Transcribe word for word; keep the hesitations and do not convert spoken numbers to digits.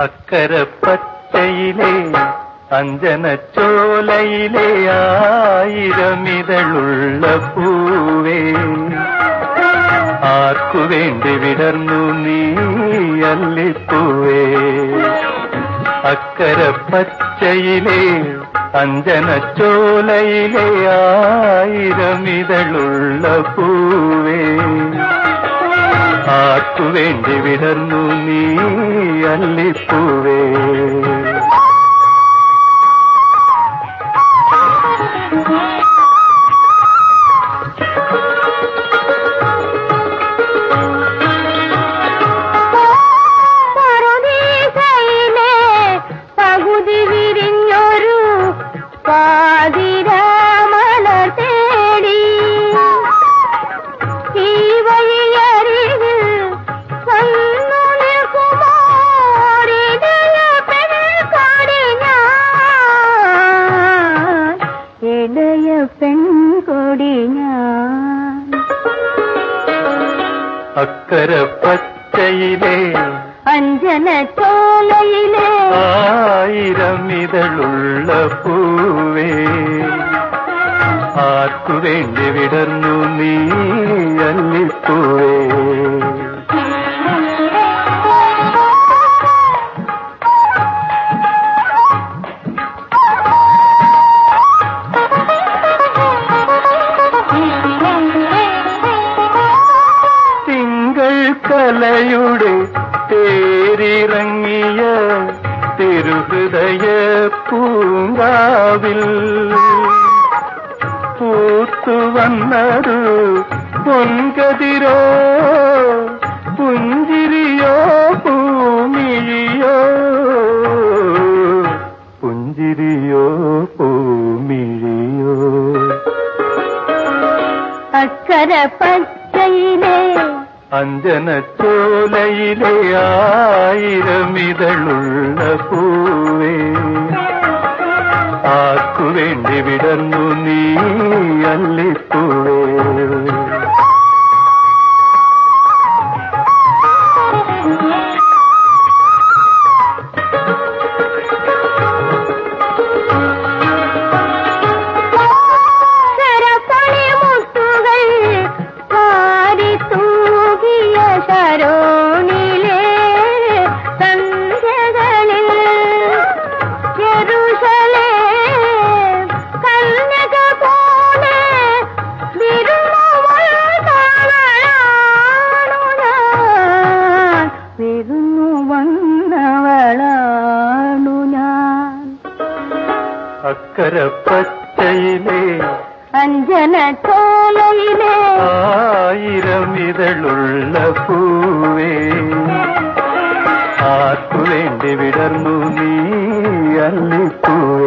അക്കരപ്പച്ചയിലെ അഞ്ജനച്ചോലയിലെ ആയിരമിതളുള്ള പൂവേ, ആർക്കുവേണ്ടി വിടർന്നു നീ അല്ലിപ്പൂവേ. അക്കരപ്പച്ചയിലെ അഞ്ജനച്ചോലയിലെ ആയിരമിതളുള്ള പൂവേ, ആർക്കുവേണ്ടി വിടർന്നു നീ അല്ലിപ്പൂവേ. അക്കരപ്പച്ചയിലെ അഞ്ജനച്ചോലയിലെ ആയിരമിതളുള്ള പൂവേ, ആർക്കുവേണ്ടി വിടർന്നു നീ അല്ലിപ്പൂവേ. കലയുടെ തേരിറങ്ങിയ തിരുഹൃദയ പൂങ്കാവിൽ പൂത്തുവന്നൊരു പൊൻകതിരോ, പുഞ്ചിരിയോ പൂമിഴിയോ, പുഞ്ചിരിയോ പൂമിഴിയോ. അക്കരപ്പച്ചയിലെ അഞ്ജനച്ചോലയിലെ ആയിരമിതളുള്ള പൂവേ, ആർക്കുവേണ്ടി വിടർന്നു നീ അല്ലിപ്പൂവേ. അക്കരപ്പച്ചയിലെ അഞ്ജനച്ചോലയിലെ ആയിരമിതളുള്ള പൂവേ, ആർക്കുവേണ്ടി വിടർന്നു നീ അല്ലിപ്പൂവേ.